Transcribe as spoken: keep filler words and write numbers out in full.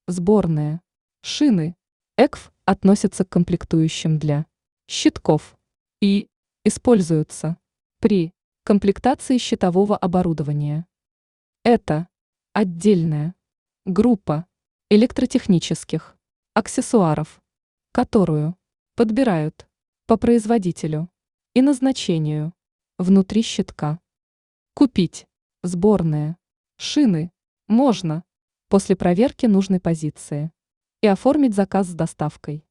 Сборные. Шины. ЭКФ относятся к комплектующим для щитков и используются при комплектации щитового оборудования. Это отдельная группа электротехнических аксессуаров, которую подбирают по производителю и назначению внутри щитка. Купить сборные шины можно после проверки нужной позиции и оформить заказ с доставкой.